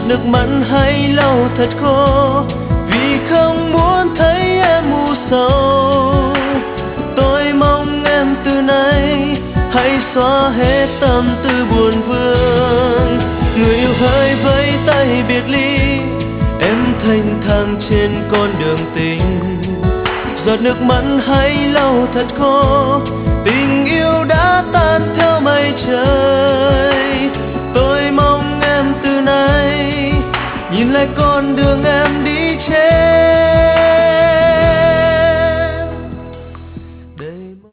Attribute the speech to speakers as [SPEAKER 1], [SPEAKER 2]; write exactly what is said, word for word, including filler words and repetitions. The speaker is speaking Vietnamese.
[SPEAKER 1] nước mắt hay lau thật khô, vì không muốn thấy em u sầu. Tôi mong em từ nay hãy xóa hết tâm tư buồn vương. Người yêu hỡi vẫy tay biệt ly, em thanh thang trên con đường tình. Giọt nước mắt hãy lau thật khô, tình yêu đã tan theo mây trời. Tôi mong em từ nay nhìn lại con đường